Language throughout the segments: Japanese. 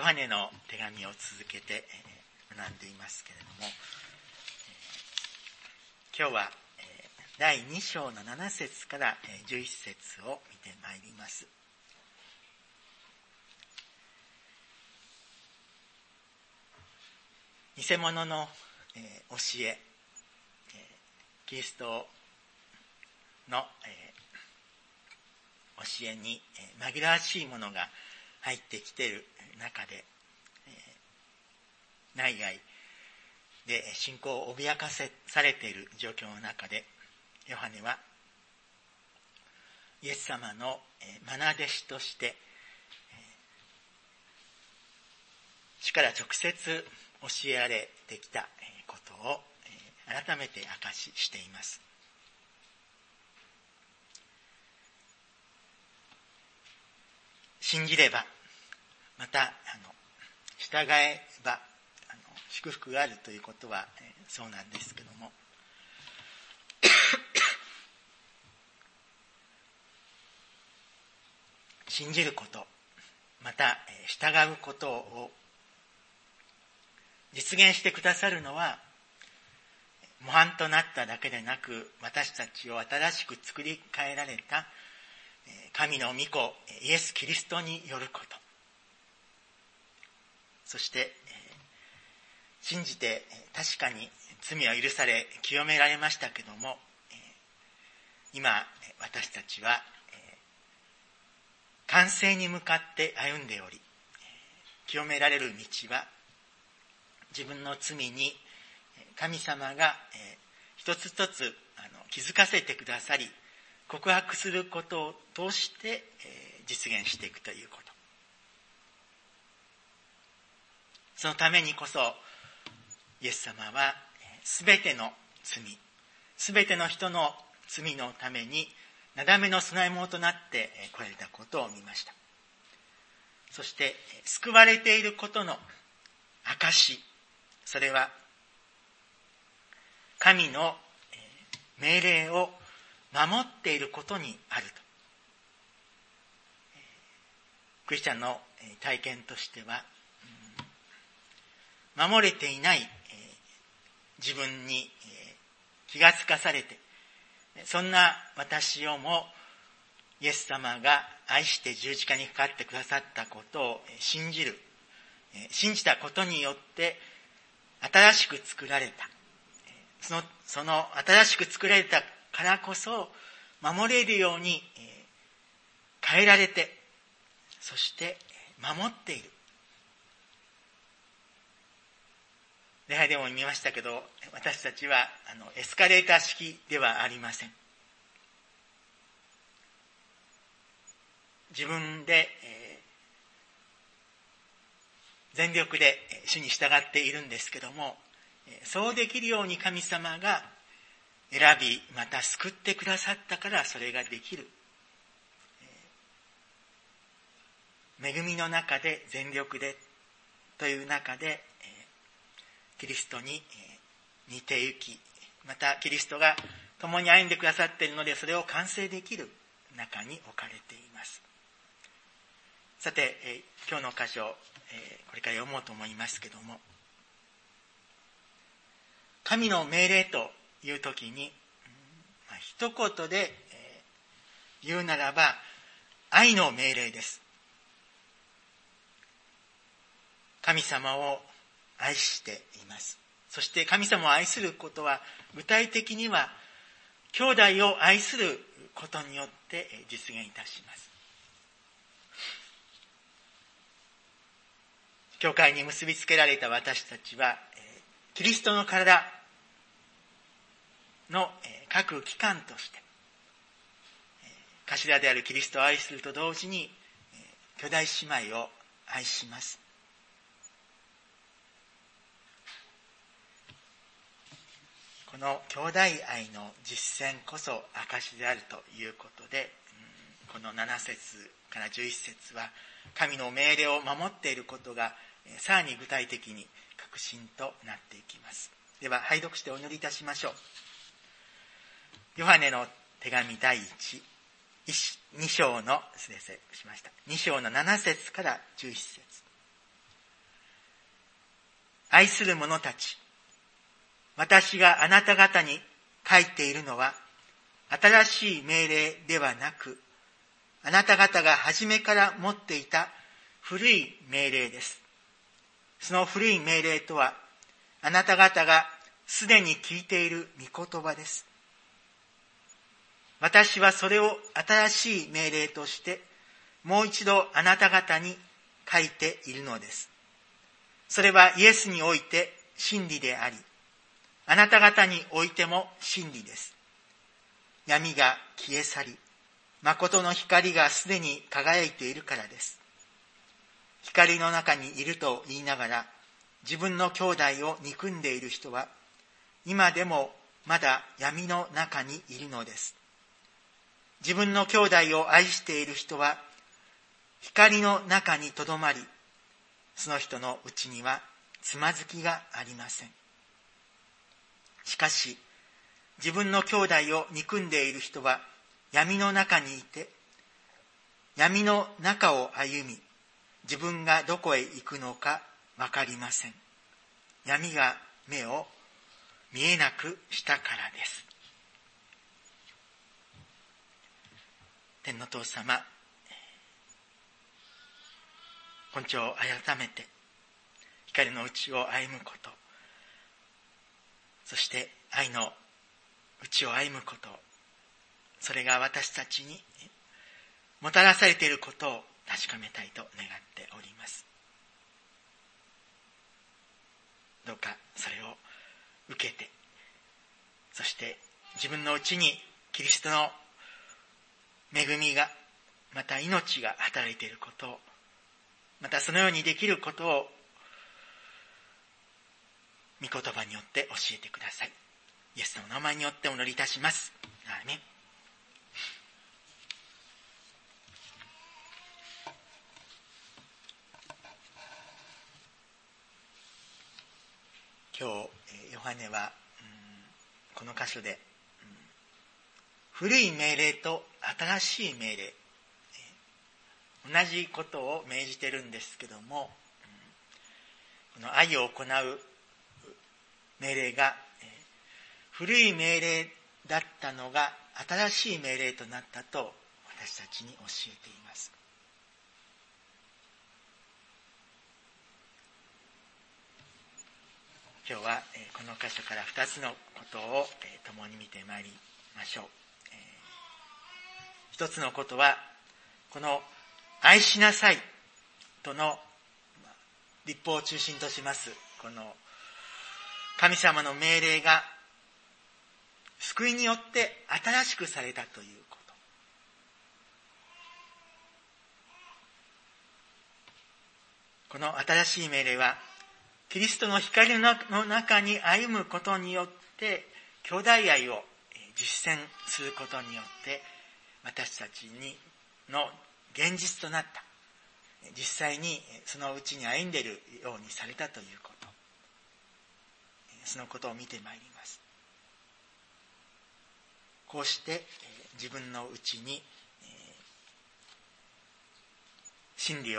ヨハネの手紙を続けて学んでいますけれども、今日は第2章の7節から11節を見てまいります。偽物の教え、キリストの教えに紛らわしいものが入ってきている中で、内外で信仰を脅かされている状況の中で、ヨハネはイエス様の愛弟子として主から直接教えられてきたことを改めて明かししています。信じれば、また従えば祝福があるということはそうなんですけども、信じること、また従うことを実現してくださるのは、模範となっただけでなく、私たちを新しく作り変えられた神の御子イエス・キリストによること、そして信じて確かに罪は許され清められましたけども、今私たちは完成に向かって歩んでおり、清められる道は自分の罪に神様が一つ一つ気づかせてくださり、告白することを通して実現していくということ。そのためにこそイエス様はすべての罪、すべての人の罪のためになだめの供え物となって来られたことを見ました。そして救われていることの証、それは神の命令を守っていることにあると。クリスチャンの体験としては、守れていない自分に気がつかされて、そんな私をもイエス様が愛して十字架にかかってくださったことを信じたことによって新しく作られた。その新しく作られたからこそ守れるように変えられて、そして守っている。礼拝でも見ましたけど、私たちはエスカレーター式ではありません。自分で全力で主に従っているんですけども、そうできるように神様が選び、また救ってくださったからそれができる。恵みの中で全力でという中でキリストに似て行き、またキリストが共に歩んでくださっているので、それを完成できる中に置かれています。さて、今日の箇所、これから読もうと思いますけども、神の命令というときに、一言で言うならば愛の命令です。神様を愛しています。そして神様を愛することは、具体的には兄弟を愛することによって実現いたします。教会に結びつけられた私たちは、キリストの体の各機関として、頭であるキリストを愛すると同時に、兄弟姉妹を愛します。この兄弟愛の実践こそ証であるということで、この7節から11節は神の命令を守っていることがさらに具体的に確信となっていきます。では拝読してお祈りいたしましょう。ヨハネの手紙第2章の7節から11節。 愛する者たち、私があなた方に書いているのは、新しい命令ではなく、あなた方が初めから持っていた古い命令です。その古い命令とは、あなた方がすでに聞いている御言葉です。私はそれを新しい命令として、もう一度あなた方に書いているのです。それはイエスにおいて真理であり、あなた方においても真理です。闇が消え去り、誠の光がすでに輝いているからです。光の中にいると言いながら、自分の兄弟を憎んでいる人は、今でもまだ闇の中にいるのです。自分の兄弟を愛している人は、光の中にとどまり、その人のうちにはつまずきがありません。しかし、自分の兄弟を憎んでいる人は闇の中にいて、闇の中を歩み、自分がどこへ行くのかわかりません。闇が目を見えなくしたからです。天の父様、今朝改めて光のうちを歩むこと、そして愛のうちを歩むこと、それが私たちにもたらされていることを確かめたいと願っております。どうかそれを受けて、そして自分のうちにキリストの恵みが、また命が働いていることを、またそのようにできることを御言葉によって教えてください。イエスの名前によってお祈りいたします。アーメン。今日ヨハネはこの箇所で古い命令と新しい命令、同じことを命じてるんですけども、この愛を行う命令が古い命令だったのが新しい命令となったと私たちに教えています。今日はこの箇所から2つのことを共に見てまいりましょう。一つのことは、この愛しなさいとの律法を中心としますこの神様の命令が救いによって新しくされたということ。この新しい命令はキリストの光の中に歩むことによって兄弟愛を実践することによって私たちの現実となった、実際にそのうちに歩んでいるようにされたということ、そのことを見てまいります。こうして自分のうちに真理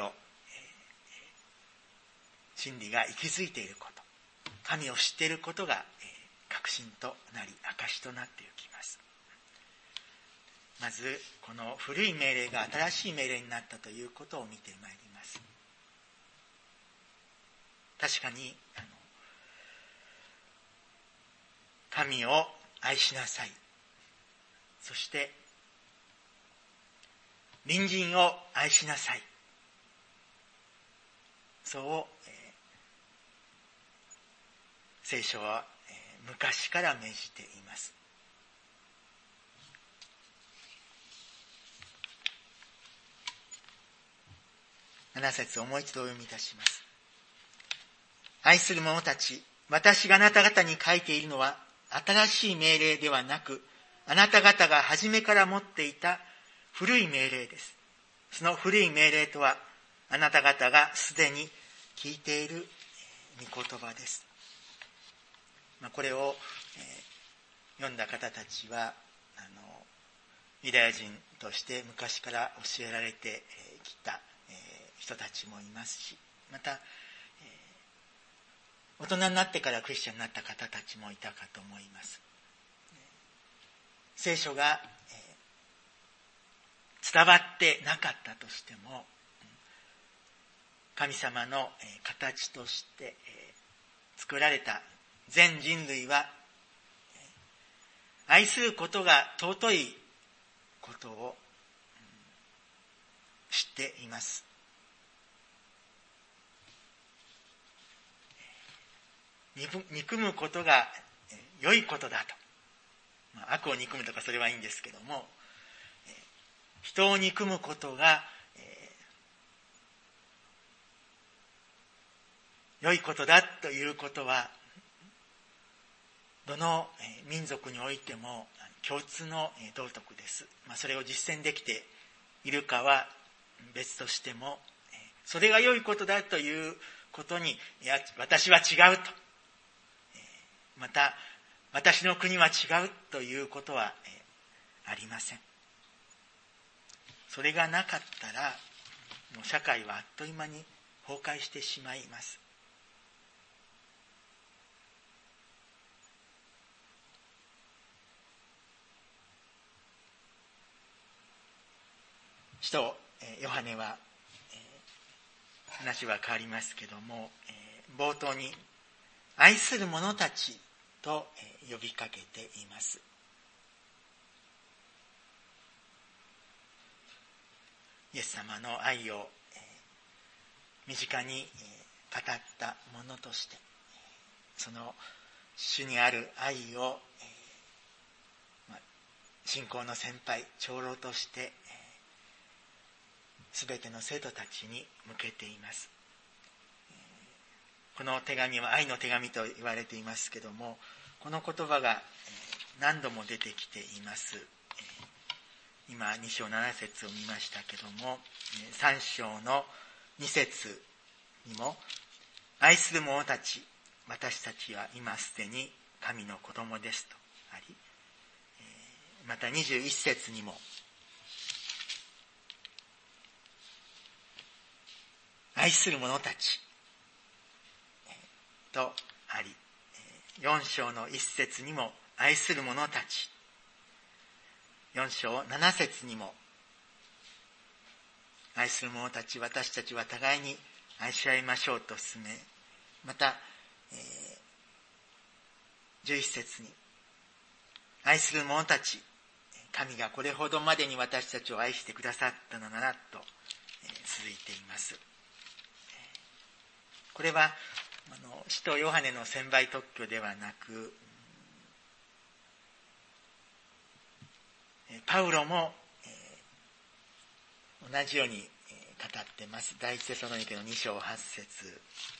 が息づいていること、神を知っていることが確信となり証となっていきます。まずこの古い命令が新しい命令になったということを見てまいります。確かに神を愛しなさい、そして隣人を愛しなさい、そう聖書は昔から命じています。7節をもう一度お読みいたします。愛する者たち、私があなた方に書いているのは新しい命令ではなく、あなた方が初めから持っていた古い命令です。その古い命令とは、あなた方がすでに聞いている御言葉です。これを読んだ方たちはユダヤ人として昔から教えられてきた人たちもいますし、また大人になってからクリスチャンになった方たちもいたかと思います。聖書が伝わってなかったとしても、神様の形として作られた全人類は愛することが尊いことを知っています。憎むことが良いことだと。悪を憎むとかそれはいいんですけども、人を憎むことが良いことだということは、どの民族においても共通の道徳です。それを実践できているかは別としても、それが良いことだということに、いや、私は違うと。また、私の国は違うということはありません。それがなかったら、もう社会はあっという間に崩壊してしまいます。使徒ヨハネは、話は変わりますけども、冒頭に愛する者たちと呼びかけています。イエス様の愛を身近に語ったものとして、その主にある愛を信仰の先輩長老としてすべての生徒たちに向けています。この手紙は愛の手紙と言われていますけども、この言葉が何度も出てきています。今2章7節を見ましたけども、3章の2節にも、愛する者たち、私たちは今すでに神の子供ですとあり、また21節にも、愛する者たちとあり、4章の1節にも愛する者たち、4章7節にも愛する者たち、私たちは互いに愛し合いましょうと進め、また、11節に愛する者たち、神がこれほどまでに私たちを愛してくださったのならと続いています。これは使徒ヨハネの専売特許ではなく、パウロも同じように語っています。第一テサロニケの2章8節。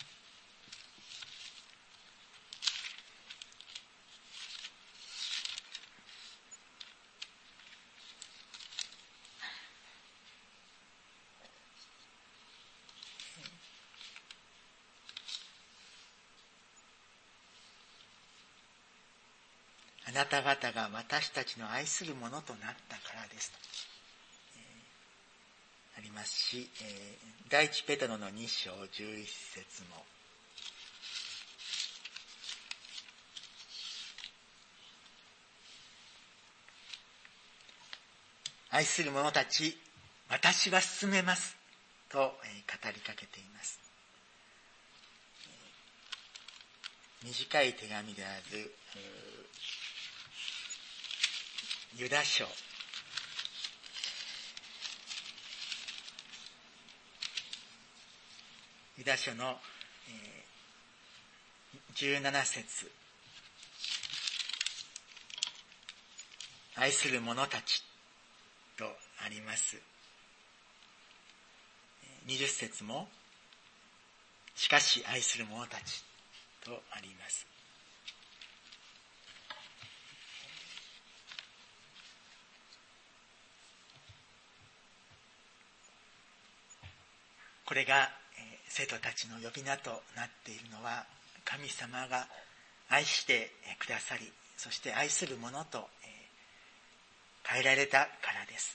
あなた方が私たちの愛するものとなったからですと、ありますし、第一ペテロの2章11節も、愛する者たち、私は進めますと語りかけています。短い手紙であるユダ書の17節、愛する者たちとあります。20節も、しかし愛する者たちとあります。これが生徒たちの呼び名となっているのは、神様が愛してくださり、そして愛する者と変えられたからです。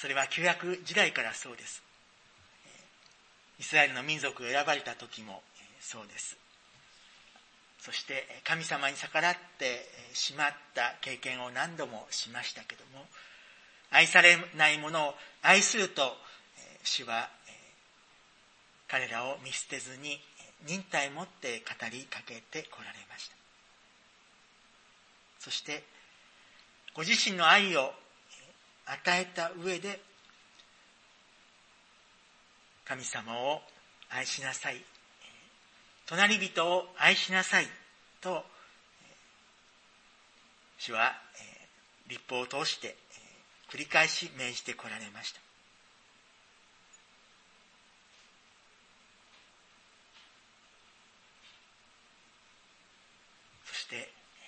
それは旧約時代からそうです。イスラエルの民族が選ばれた時もそうです。そして神様に逆らってしまった経験を何度もしましたけども、愛されないものを愛すると主は彼らを見捨てずに忍耐を持って語りかけてこられました。そしてご自身の愛を与えた上で、神様を愛しなさい、隣人を愛しなさいと主は律法を通して繰り返し命じてこられました。そして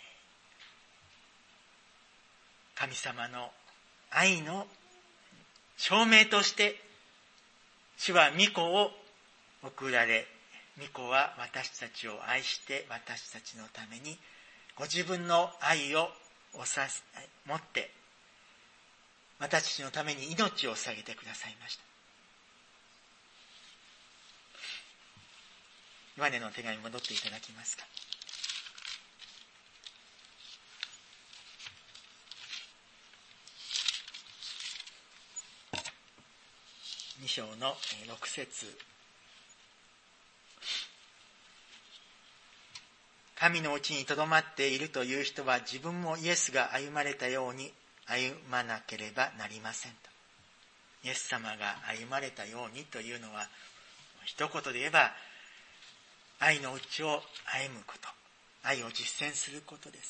神様の愛の証明として主は御子を送られ、御子は私たちを愛して私たちのためにご自分の愛を持って私たちのために命を捧げてくださいました。ヨハネの手紙に戻っていただきますか。2章の6節。神のうちにとどまっているという人は自分もイエスが歩まれたように歩まなければなりませんと。イエス様が歩まれたようにというのは一言で言えば愛のうちを歩むこと、愛を実践することです。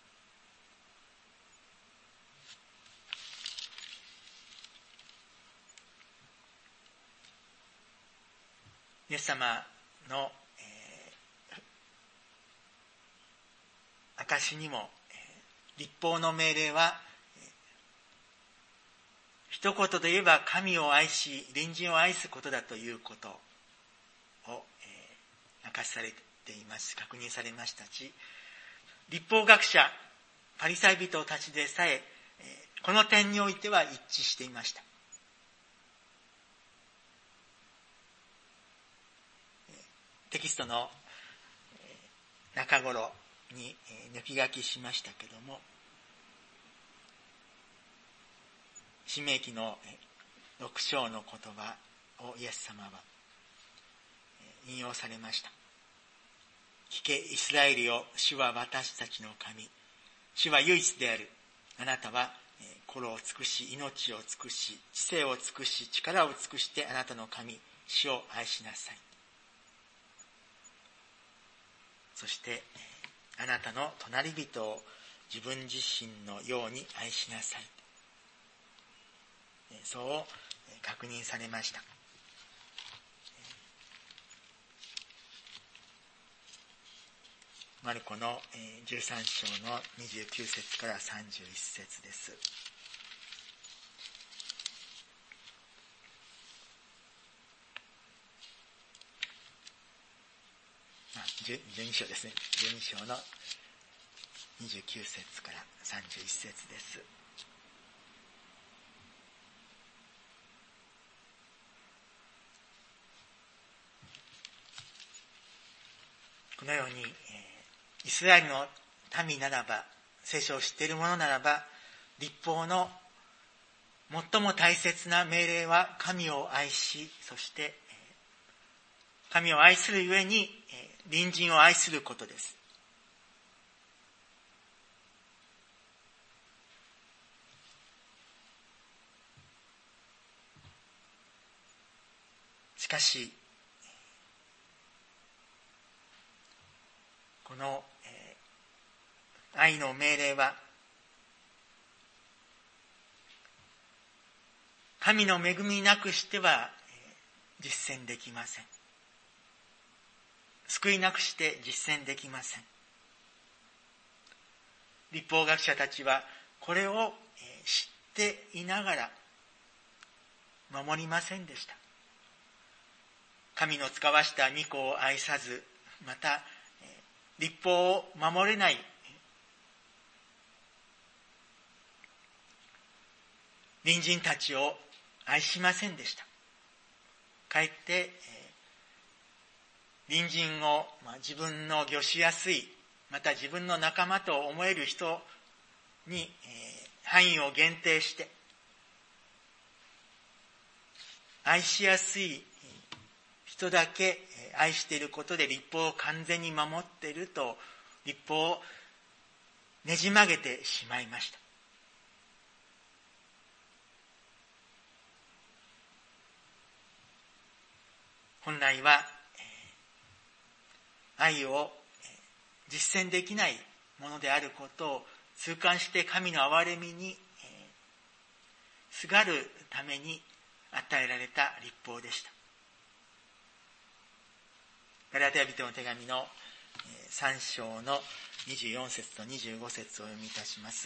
イエス様の証にも律法の命令は一言で言えば神を愛し隣人を愛すことだということを明かしされています。確認されましたし、律法学者パリサイ人たちでさえこの点においては一致していました。テキストの中頃に抜き書きしましたけども、申命記の6章の言葉をイエス様は引用されました。聞けイスラエルよ、主は私たちの神、主は唯一である。あなたは心を尽くし、命を尽くし、知性を尽くし、力を尽くしてあなたの神、主を愛しなさい。そしてあなたの隣人を自分自身のように愛しなさい。そう確認されました。マルコの13章の29節から31節です。12章ですね。12章の29節から31節です。このように、イスラエルの民ならば、聖書を知っている者ならば、律法の最も大切な命令は神を愛し、そして神を愛するゆえに隣人を愛することです。しかしこの愛の命令は神の恵みなくしては実践できません。救いなくして実践できません。律法学者たちはこれを知っていながら守りませんでした。神の使わした御子を愛さず、また律法を守れない隣人たちを愛しませんでした。かえって、隣人を、自分の御しやすい、また自分の仲間と思える人に、範囲を限定して、愛しやすい人だけ愛していることで律法を完全に守っていると、律法をねじ曲げてしまいました。本来は愛を実践できないものであることを痛感して神の憐れみにすがるために与えられた律法でした。ガラテヤ人の手紙の3章の24節と25節を読みいたします。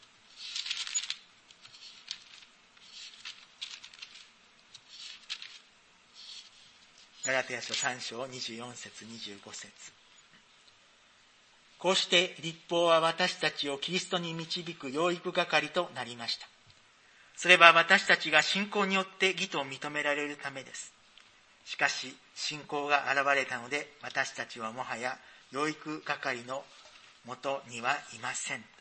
ガラテヤ書3章24節25節。こうして律法は私たちをキリストに導く養育係となりました。それは私たちが信仰によって義と認められるためです。しかし信仰が現れたので、私たちはもはや養育係のもとにはいません。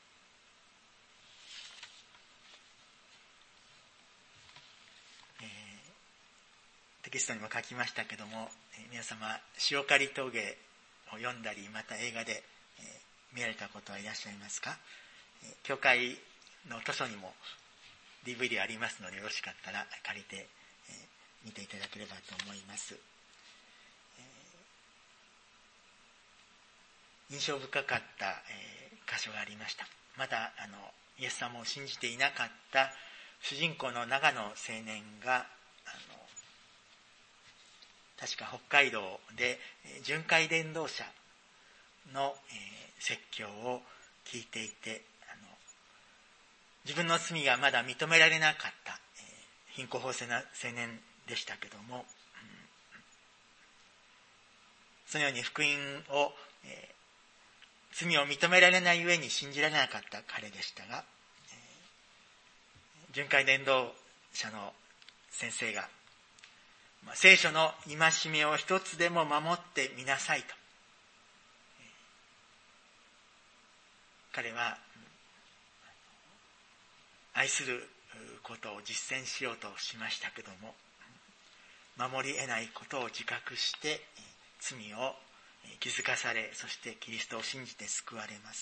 テキストにも書きましたけども、皆様塩刈峠を読んだり、また映画で見られたことはいらっしゃいますか？教会の図書にも DVD ありますので、よろしかったら借りて見ていただければと思います。印象深かった箇所がありました。まだイエス様を信じていなかった主人公の長野青年が確か北海道で巡回伝道者の説教を聞いていて、自分の罪がまだ認められなかった貧困法青年でしたけども、そのように福音を、罪を認められないゆえに信じられなかった彼でしたが、巡回伝道者の先生が聖書の戒めを一つでも守ってみなさいと、彼は愛することを実践しようとしましたけども、守り得ないことを自覚して罪を気づかされ、そしてキリストを信じて救われます。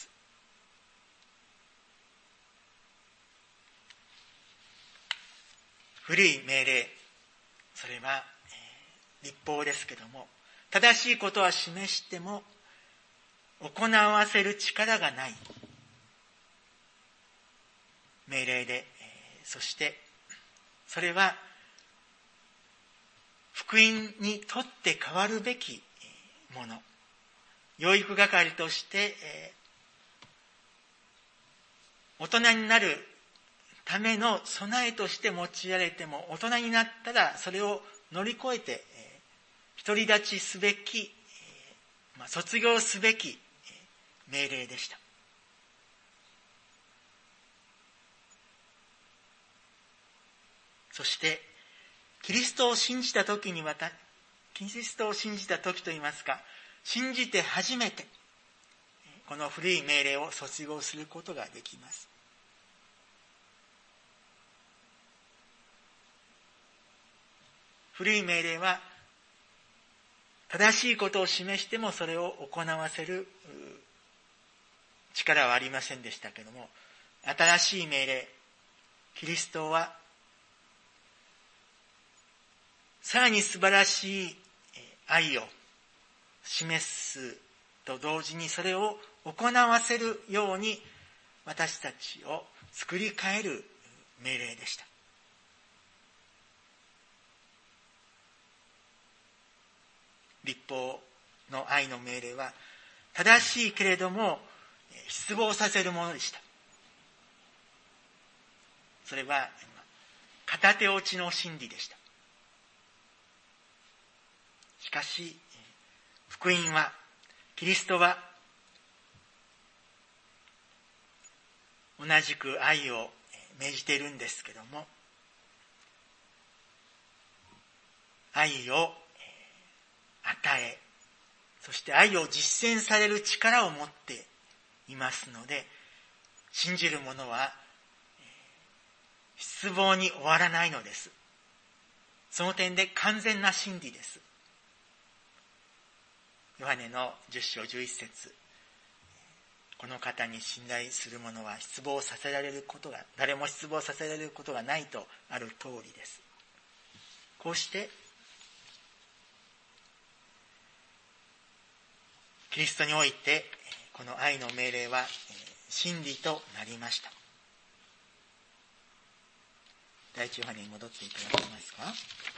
古い命令、それは律法ですけども、正しいことは示しても行わせる力がない命令で、そしてそれは福音にとって変わるべきもの、養育係として大人になるための備えとして用いられても、大人になったらそれを乗り越えて独り立ちすべき、卒業すべき命令でした。そしてキリストを信じた時にキリストを信じた時といいますか、信じて初めてこの古い命令を卒業することができます。古い命令は正しいことを示してもそれを行わせる力はありませんでしたけれども、新しい命令、キリストはさらに素晴らしい愛を示すと同時に、それを行わせるように私たちを作り変える命令でした。律法の愛の命令は正しいけれども失望させるものでした。それは片手落ちの真理でした。しかし福音は、キリストは同じく愛を命じているんですけども、愛を与え、そして愛を実践される力を持っていますので、信じる者は失望に終わらないのです。その点で完全な真理です。ヨハネの10章11節、この方に信頼する者は誰も失望させられることがないとある通りです。こうしてキリストにおいてこの愛の命令は真理となりました。第一ヨハネに戻っていただけますか。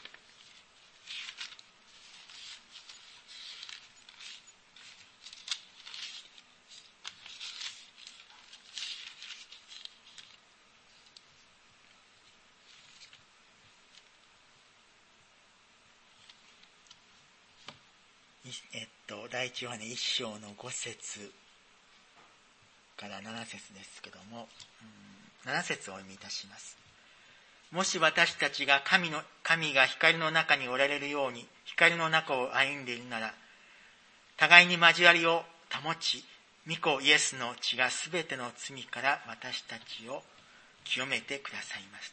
第一ヨハネ1章の5節から7節ですけども、7節をお読みいたします。もし私たちが神が光の中におられるように光の中を歩んでいるなら、互いに交わりを保ち、御子イエスの血がすべての罪から私たちを清めてくださいます。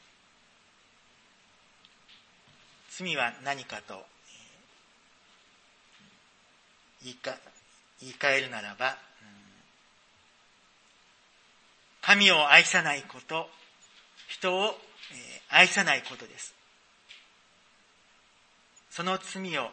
罪は何かと言い換えるならば、神を愛さないこと、人を愛さないことです。その罪を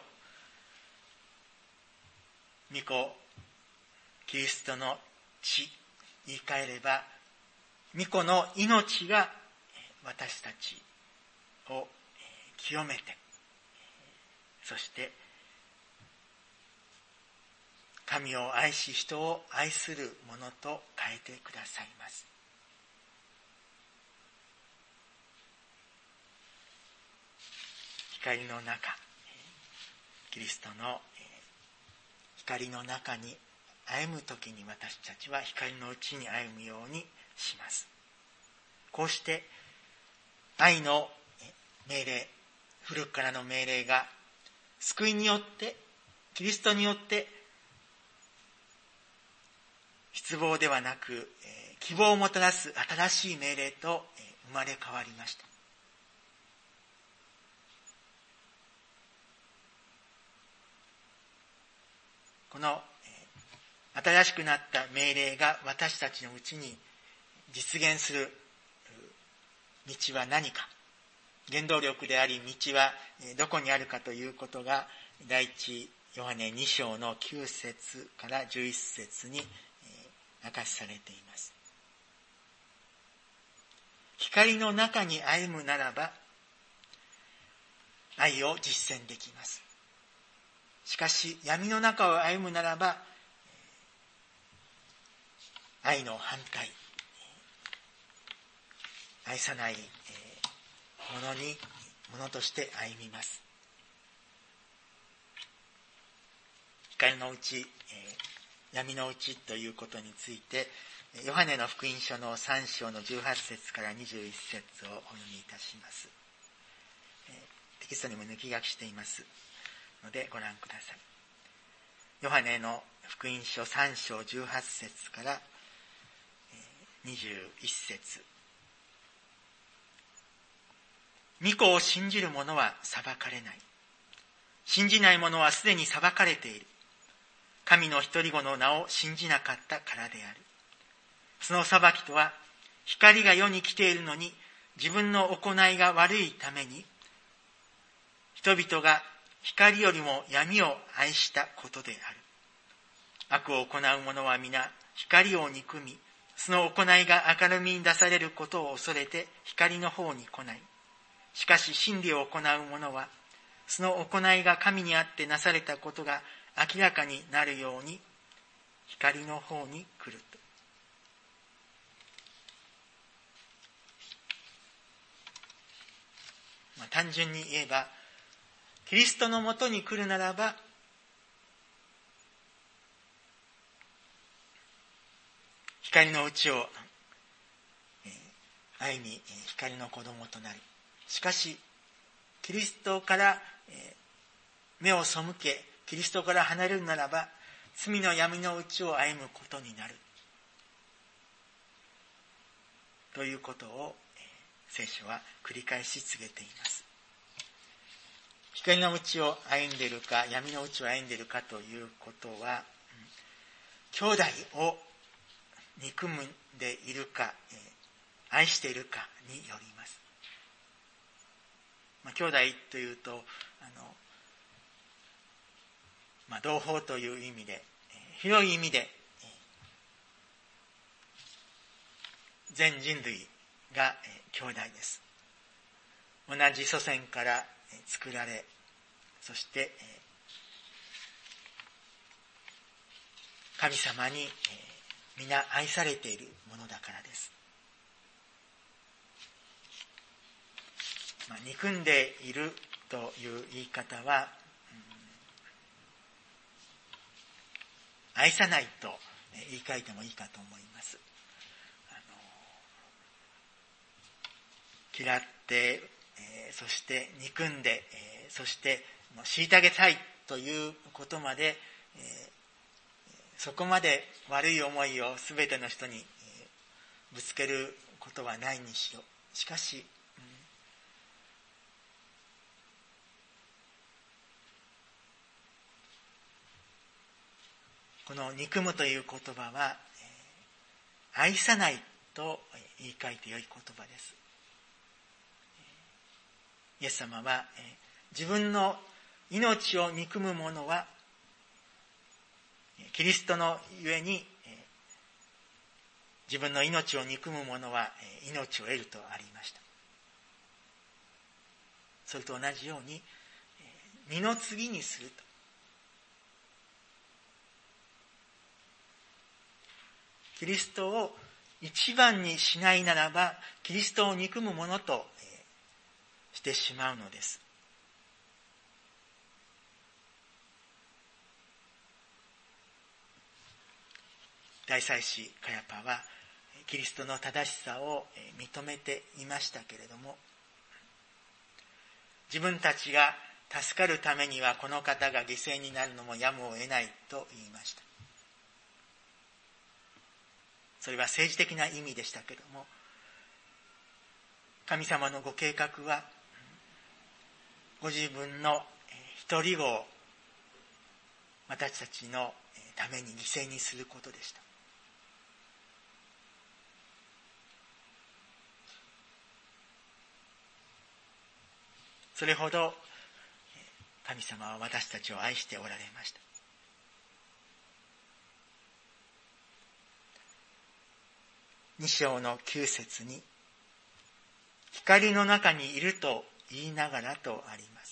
御子キリストの血、言い換えれば御子の命が私たちを清めて、そして神を愛し人を愛するものと変えてくださいます。光の中、キリストの光の中に歩むときに私たちは光のうちに歩むようにします。こうして愛の命令、古くからの命令が救いによって、キリストによって失望ではなく希望をもたらす新しい命令と生まれ変わりました。この新しくなった命令が私たちのうちに実現する道は何か、原動力であり道はどこにあるかということが第一ヨハネ2章の9節から11節に明かしされています。光の中に歩むならば愛を実践できます。しかし闇の中を歩むならば愛の反対、愛さないものとして歩みます。光のうち、闇のうちということについてヨハネの福音書の3章の18節から21節をお読みいたします。テキストにも抜き書きしていますのでご覧ください。ヨハネの福音書3章18節から21節。御子を信じる者は裁かれない。信じない者はすでに裁かれている。神の一人子の名を信じなかったからである。その裁きとは、光が世に来ているのに自分の行いが悪いために、人々が光よりも闇を愛したことである。悪を行う者は皆光を憎み、その行いが明るみに出されることを恐れて光の方に来ない。しかし真理を行う者は、その行いが神にあってなされたことが明らかになるように光の方に来ると。単純に言えば、キリストのもとに来るならば、光のうちを愛に光の子供となる。しかしキリストから目を背け、キリストから離れるならば罪の闇のうちを歩むことになるということを聖書は繰り返し告げています。光のうちを歩んでいるか闇のうちを歩んでいるかということは、兄弟を憎んでいるか愛しているかによります。兄弟というと同胞という意味で、広い意味で全人類が兄弟です。同じ祖先から作られ、そして神様に皆愛されているものだからです。憎んでいるという言い方は、愛さないと言い換えてもいいかと思います。嫌って、そして憎んで、そして虐げたいということまで、そこまで悪い思いを全ての人にぶつけることはないにしろ、しかし、この憎むという言葉は、愛さないと言い換えて良い言葉です。イエス様は、自分の命を憎む者はキリストのゆえに、自分の命を憎む者は命を得るとありました。それと同じように、二の次にすると。キリストを一番にしないならば、キリストを憎む者としてしまうのです。大祭司カヤパはキリストの正しさを認めていましたけれども、自分たちが助かるためにはこの方が犠牲になるのもやむを得ないと言いました。それは政治的な意味でしたけれども、神様のご計画はご自分の一人子を私たちのために犠牲にすることでした。それほど神様は私たちを愛しておられました。2章の9節に、光の中にいると言いながらとあります。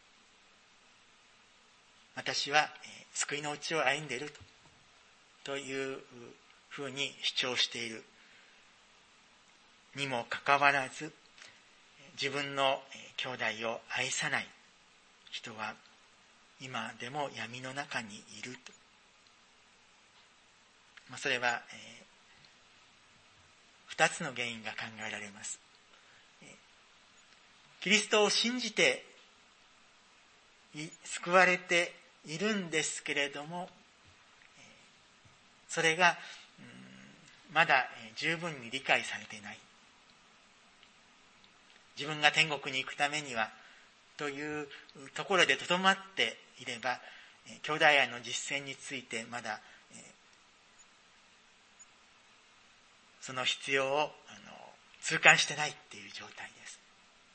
私は救いのうちを歩んでいるというふうに主張しているにもかかわらず、自分の兄弟を愛さない人は今でも闇の中にいると。それは2つの原因が考えられます。キリストを信じて救われているんですけれども、それがまだ十分に理解されていない。自分が天国に行くためにはというところでとどまっていれば、兄弟愛の実践についてまだその必要を痛感してないっていう状態です。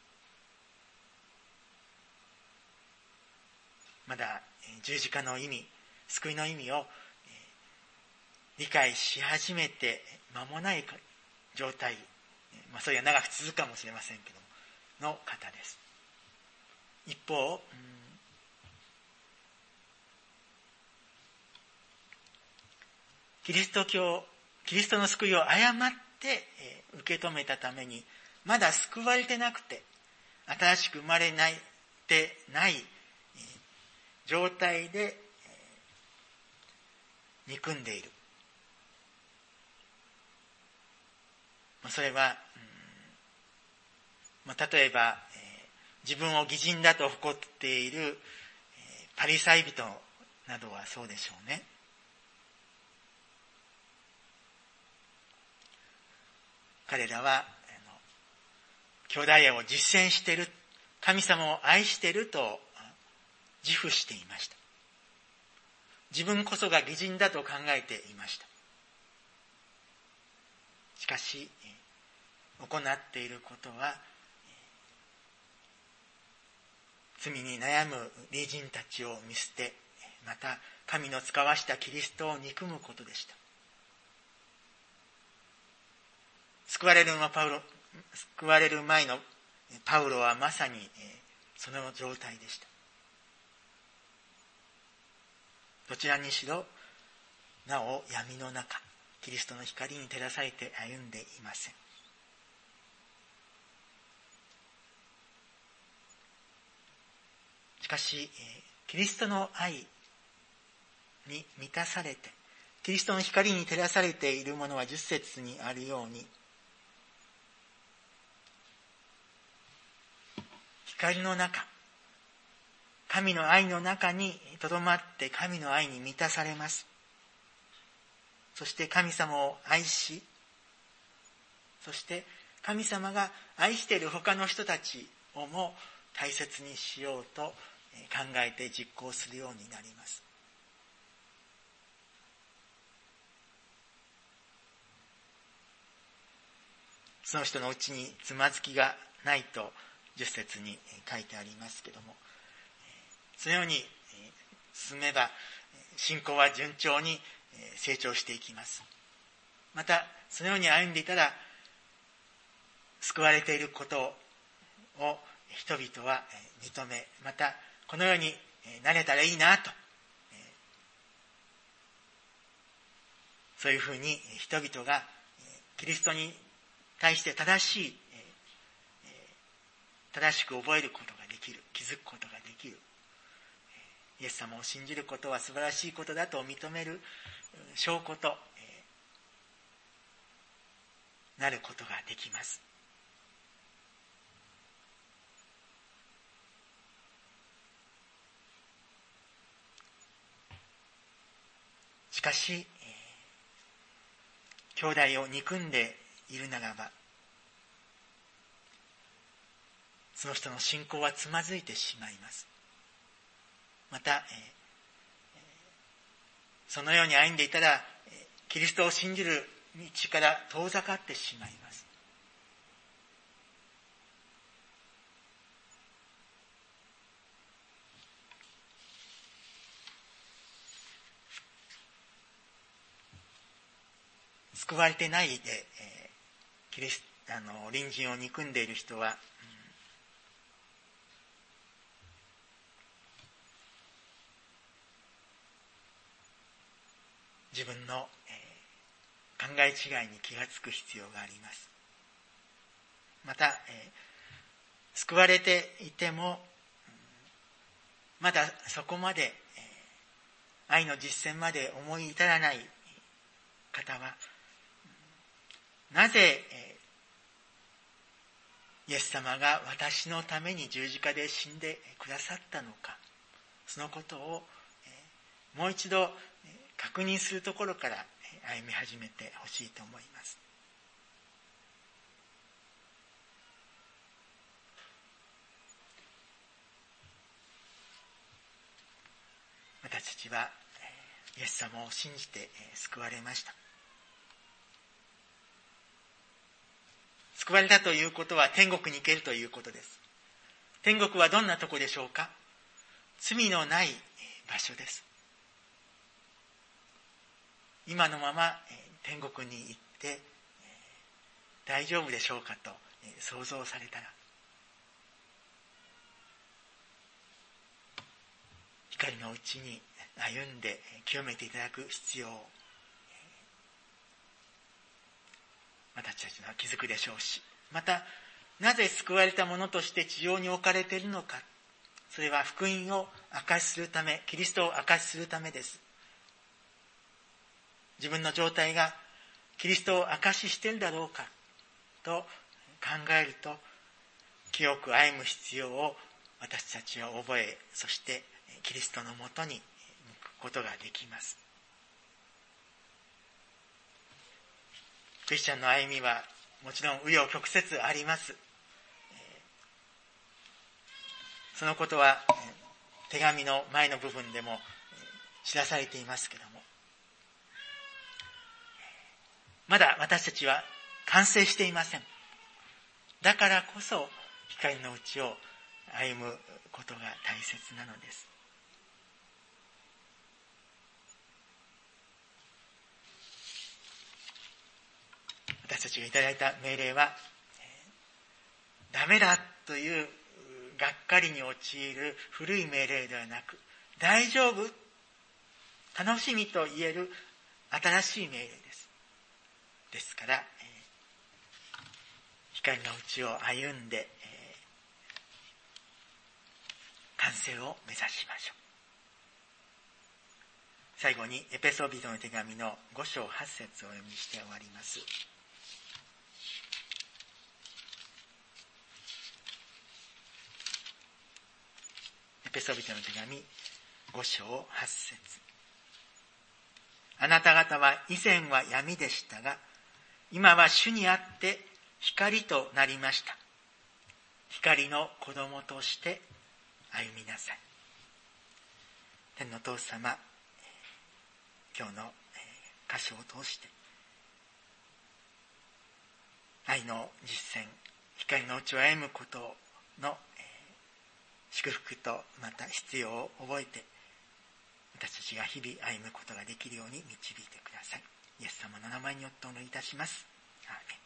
まだ十字架の意味、救いの意味を理解し始めて間もない状態、それが長く続くかもしれませんけども、の方です。一方、キリストの救いを誤って受け止めたために、まだ救われてなくて、新しく生まれてない状態で憎んでいる。それは例えば、自分を義人だと誇っているパリサイ人などはそうでしょうね。彼らは兄弟愛を実践している、神様を愛していると自負していました。自分こそが義人だと考えていました。しかし行っていることは、罪に悩む隣人たちを見捨て、また神の使わしたキリストを憎むことでした。救われる前のパウロはまさにその状態でした。どちらにしろなお闇の中、キリストの光に照らされて歩んでいません。しかしキリストの愛に満たされて、キリストの光に照らされているものは10節にあるように、光の中、神の愛の中にとどまって神の愛に満たされます。そして神様を愛し、そして神様が愛している他の人たちをも大切にしようと考えて実行するようになります。その人のうちにつまずきがないと10節に書いてありますけども、そのように進めば信仰は順調に成長していきます。またそのように歩んでいたら、救われていることを人々は認め、またこのようになれたらいいなと、そういうふうに人々がキリストに対して正しく覚えることができる、気づくことができる、イエス様を信じることは素晴らしいことだと認める証拠となることができます。しかし、兄弟を憎んでいるならば、その人の信仰はつまずいてしまいます。また、そのように歩んでいたら、キリストを信じる道から遠ざかってしまいます。救われてないで、隣人を憎んでいる人は、自分の考え違いに気がつく必要があります。また、救われていてもまだそこまで愛の実践まで思い至らない方は、なぜイエス様が私のために十字架で死んでくださったのか、そのことをもう一度確認するところから歩み始めてほしいと思います。私たちはイエス様を信じて救われました。救われたということは天国に行けるということです。天国はどんなとこでしょうか？罪のない場所です。今のまま天国に行って大丈夫でしょうかと想像されたら、光のうちに歩んで清めていただく必要を私たちは気づくでしょうし、またなぜ救われた者として地上に置かれているのか、それは福音を証しするため、キリストを証しするためです。自分の状態がキリストを証ししているだろうかと考えると、 清く歩む必要を私たちは覚え、そしてキリストのもとに向くことができます。クリスチャンの歩みはもちろん紆余曲折あります。そのことは手紙の前の部分でも知らされていますけども、まだ私たちは完成していません。だからこそ光のうちを歩むことが大切なのです。私たちがいただいた命令は、ダメだというがっかりに陥る古い命令ではなく、大丈夫、楽しみと言える新しい命令です。ですから、光のうちを歩んで、完成を目指しましょう。最後にエペソビトの手紙の5章8節をお読みして終わります。エペソビトの手紙5章8節。あなた方は以前は闇でしたが、今は主にあって光となりました。光の子供として歩みなさい。天の父様、今日の箇所を通して愛の実践、光のうちを歩むことの祝福とまた必要を覚えて、私たちが日々歩むことができるように導いてください。イエス様の名前によってお祈りいたします。アーメン。